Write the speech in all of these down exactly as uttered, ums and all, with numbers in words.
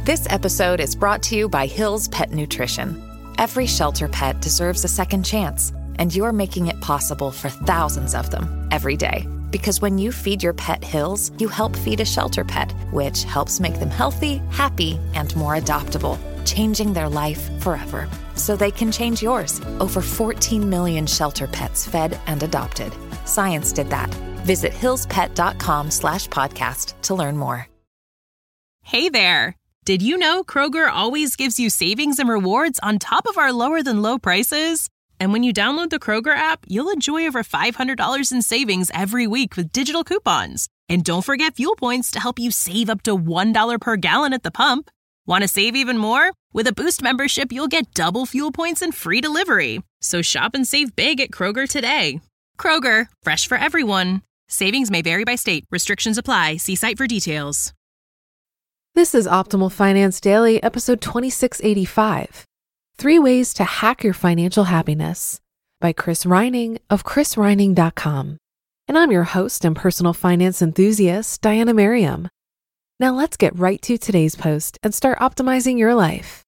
This episode is brought to you by Hill's Pet Nutrition. Every shelter pet deserves a second chance, and you're making it possible for thousands of them every day. Because when you feed your pet Hill's, you help feed a shelter pet, which helps make them healthy, happy, and more adoptable, changing their life forever. So they can change yours. Over fourteen million shelter pets fed and adopted. Science did that. Visit hillspet.com slash podcast to learn more. Hey there. Did you know Kroger always gives you savings and rewards on top of our lower than low prices? And when you download the Kroger app, you'll enjoy over five hundred dollars in savings every week with digital coupons. And don't forget fuel points to help you save up to one dollar per gallon at the pump. Want to save even more? With a Boost membership, you'll get double fuel points and free delivery. So shop and save big at Kroger today. Kroger, fresh for everyone. Savings may vary by state. Restrictions apply. See site for details. This is Optimal Finance Daily, episode twenty-six eighty-five. Three Ways to Hack Your Financial Happiness by Chris Reining of chris reining dot com. And I'm your host and personal finance enthusiast, Diana Merriam. Now let's get right to today's post and start optimizing your life.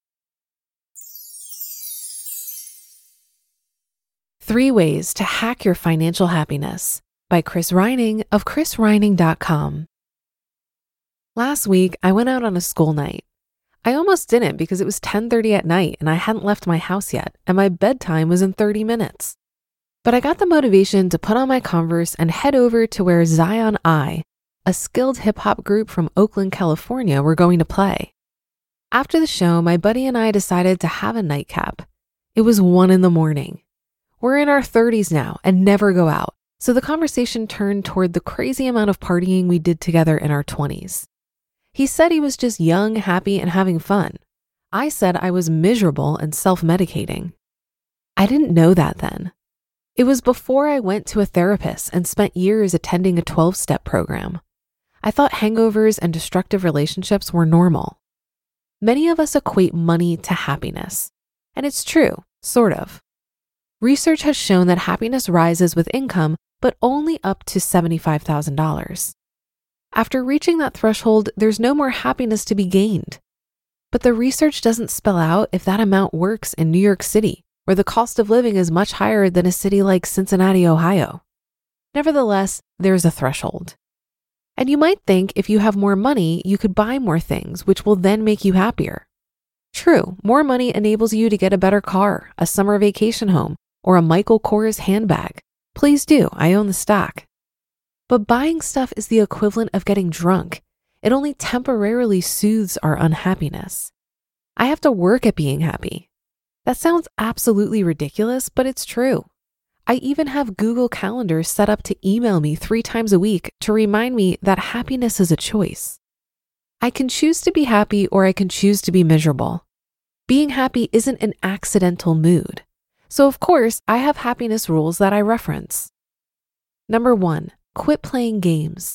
Three Ways to Hack Your Financial Happiness by Chris Reining of chris reining dot com. Last week, I went out on a school night. I almost didn't because it was ten thirty at night and I hadn't left my house yet, and my bedtime was in thirty minutes. But I got the motivation to put on my Converse and head over to where Zion I, a skilled hip-hop group from Oakland, California, were going to play. After the show, my buddy and I decided to have a nightcap. It was one in the morning. We're in our thirties now and never go out, so the conversation turned toward the crazy amount of partying we did together in our twenties. He said he was just young, happy, and having fun. I said I was miserable and self-medicating. I didn't know that then. It was before I went to a therapist and spent years attending a twelve-step program. I thought hangovers and destructive relationships were normal. Many of us equate money to happiness. And it's true, sort of. Research has shown that happiness rises with income, but only up to seventy-five thousand dollars. After reaching that threshold, there's no more happiness to be gained. But the research doesn't spell out if that amount works in New York City, where the cost of living is much higher than a city like Cincinnati, Ohio. Nevertheless, there's a threshold. And you might think if you have more money, you could buy more things, which will then make you happier. True, more money enables you to get a better car, a summer vacation home, or a Michael Kors handbag. Please do, I own the stock. But buying stuff is the equivalent of getting drunk. It only temporarily soothes our unhappiness. I have to work at being happy. That sounds absolutely ridiculous, but it's true. I even have Google Calendar set up to email me three times a week to remind me that happiness is a choice. I can choose to be happy or I can choose to be miserable. Being happy isn't an accidental mood. So of course, I have happiness rules that I reference. Number one, quit playing games.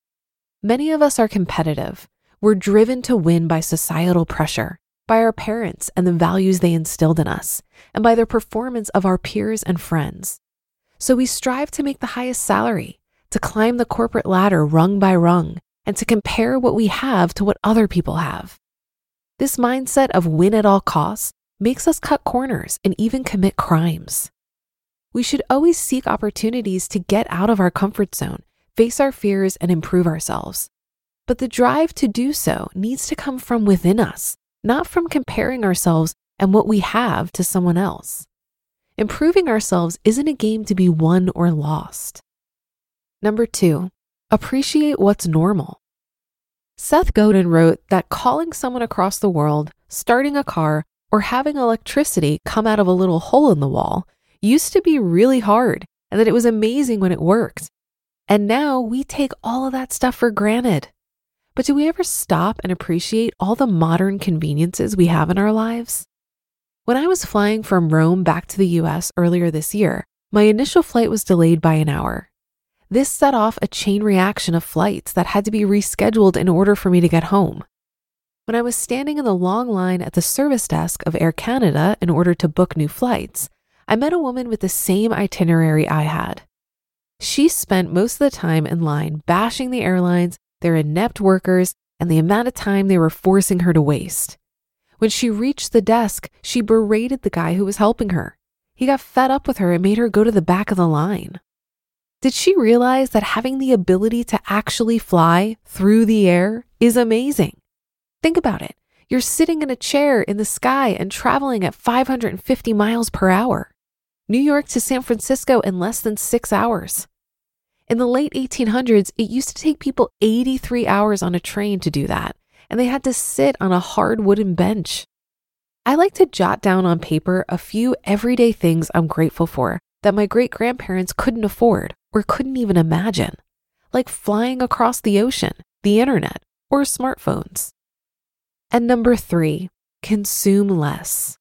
Many of us are competitive. We're driven to win by societal pressure, by our parents and the values they instilled in us, and by the performance of our peers and friends. So we strive to make the highest salary, to climb the corporate ladder rung by rung, and to compare what we have to what other people have. This mindset of win at all costs makes us cut corners and even commit crimes. We should always seek opportunities to get out of our comfort zone, face our fears, and improve ourselves. But the drive to do so needs to come from within us, not from comparing ourselves and what we have to someone else. Improving ourselves isn't a game to be won or lost. Number two, appreciate what's normal. Seth Godin wrote that calling someone across the world, starting a car, or having electricity come out of a little hole in the wall used to be really hard, and that it was amazing when it worked. And now we take all of that stuff for granted. But do we ever stop and appreciate all the modern conveniences we have in our lives? When I was flying from Rome back to the U S earlier this year, my initial flight was delayed by an hour. This set off a chain reaction of flights that had to be rescheduled in order for me to get home. When I was standing in the long line at the service desk of Air Canada in order to book new flights, I met a woman with the same itinerary I had. She spent most of the time in line bashing the airlines, their inept workers, and the amount of time they were forcing her to waste. When she reached the desk, she berated the guy who was helping her. He got fed up with her and made her go to the back of the line. Did she realize that having the ability to actually fly through the air is amazing? Think about it. You're sitting in a chair in the sky and traveling at five hundred fifty miles per hour. New York to San Francisco in less than six hours. In the late eighteen hundreds, it used to take people eighty-three hours on a train to do that, and they had to sit on a hard wooden bench. I like to jot down on paper a few everyday things I'm grateful for that my great-grandparents couldn't afford or couldn't even imagine, like flying across the ocean, the internet, or smartphones. And number three, consume less.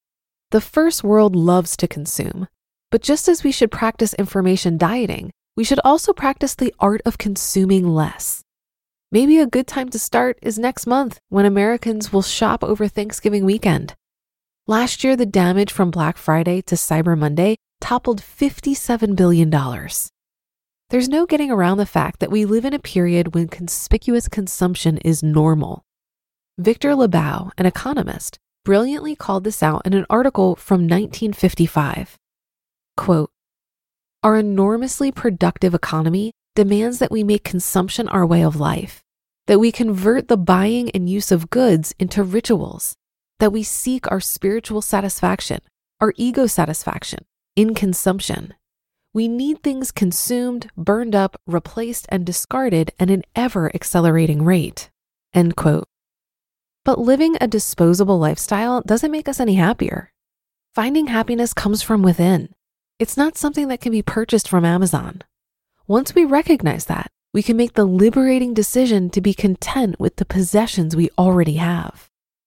The first world loves to consume, but just as we should practice information dieting, we should also practice the art of consuming less. Maybe a good time to start is next month when Americans will shop over Thanksgiving weekend. Last year, the damage from Black Friday to Cyber Monday toppled fifty-seven billion dollars. There's no getting around the fact that we live in a period when conspicuous consumption is normal. Victor Lebow, an economist, brilliantly called this out in an article from nineteen fifty-five. Quote, "Our enormously productive economy demands that we make consumption our way of life, that we convert the buying and use of goods into rituals, that we seek our spiritual satisfaction, our ego satisfaction, in consumption. We need things consumed, burned up, replaced, and discarded at an ever-accelerating rate." End quote. But living a disposable lifestyle doesn't make us any happier. Finding happiness comes from within. It's not something that can be purchased from Amazon. Once we recognize that, we can make the liberating decision to be content with the possessions we already have.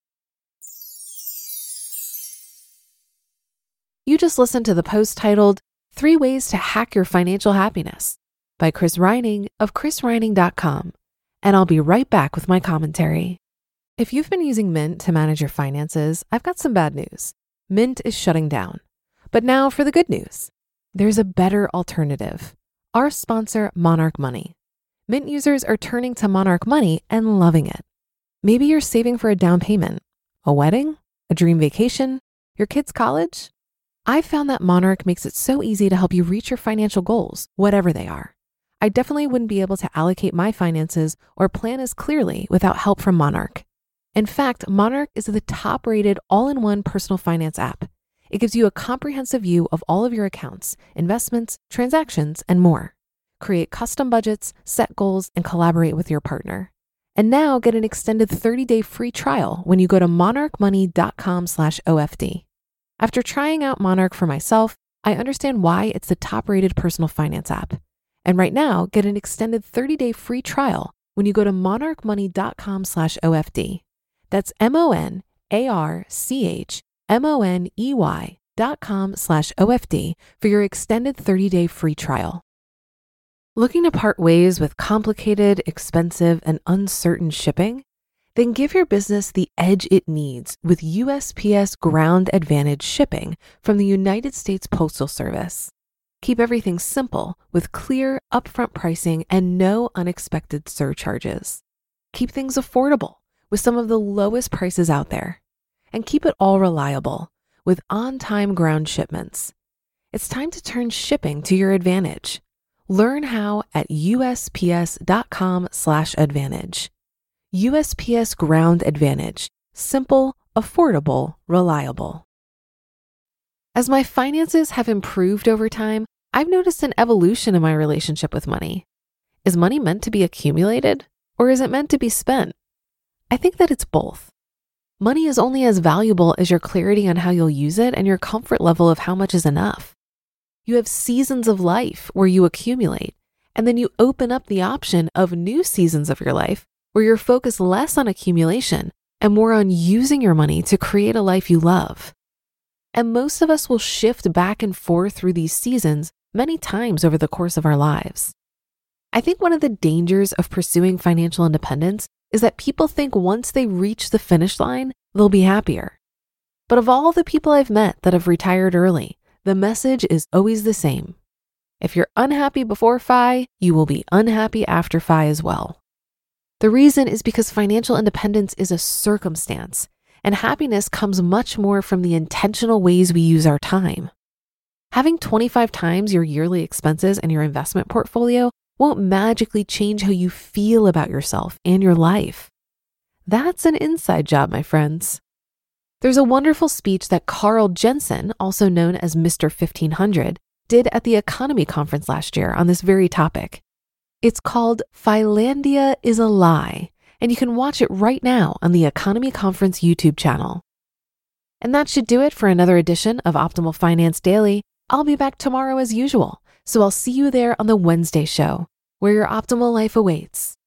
You just listened to the post titled, Three Ways to Hack Your Financial Happiness by Chris Reining of chris reining dot com, and I'll be right back with my commentary. If you've been using Mint to manage your finances, I've got some bad news. Mint is shutting down. But now for the good news. There's a better alternative. Our sponsor, Monarch Money. Mint users are turning to Monarch Money and loving it. Maybe you're saving for a down payment, a wedding, a dream vacation, your kid's college. I've found that Monarch makes it so easy to help you reach your financial goals, whatever they are. I definitely wouldn't be able to allocate my finances or plan as clearly without help from Monarch. In fact, Monarch is the top-rated all-in-one personal finance app. It gives you a comprehensive view of all of your accounts, investments, transactions, and more. Create custom budgets, set goals, and collaborate with your partner. And now get an extended thirty-day free trial when you go to monarch money dot com slash O F D. After trying out Monarch for myself, I understand why it's the top-rated personal finance app. And right now, get an extended thirty-day free trial when you go to monarch money dot com slash O F D. That's M-O-N-A-R-C-H-M-O-N-E-Y dot com slash O F D for your extended thirty-day free trial. Looking to part ways with complicated, expensive, and uncertain shipping? Then give your business the edge it needs with U S P S Ground Advantage shipping from the United States Postal Service. Keep everything simple with clear, upfront pricing and no unexpected surcharges. Keep things affordable with some of the lowest prices out there. And keep it all reliable with on-time ground shipments. It's time to turn shipping to your advantage. Learn how at U S P S dot com slash advantage. U S P S Ground Advantage. Simple, affordable, reliable. As my finances have improved over time, I've noticed an evolution in my relationship with money. Is money meant to be accumulated, or is it meant to be spent? I think that it's both. Money is only as valuable as your clarity on how you'll use it and your comfort level of how much is enough. You have seasons of life where you accumulate, and then you open up the option of new seasons of your life where you're focused less on accumulation and more on using your money to create a life you love. And most of us will shift back and forth through these seasons many times over the course of our lives. I think one of the dangers of pursuing financial independence is that people think once they reach the finish line, they'll be happier. But of all the people I've met that have retired early, the message is always the same. If you're unhappy before F I, you will be unhappy after F I as well. The reason is because financial independence is a circumstance, and happiness comes much more from the intentional ways we use our time. Having twenty-five times your yearly expenses in your investment portfolio won't magically change how you feel about yourself and your life. That's an inside job, my friends. There's a wonderful speech that Carl Jensen, also known as Mister fifteen hundred, did at the Economy Conference last year on this very topic. It's called Philandia is a Lie, and you can watch it right now on the Economy Conference YouTube channel. And that should do it for another edition of Optimal Finance Daily. I'll be back tomorrow as usual, so I'll see you there on the Wednesday show, where your optimal life awaits.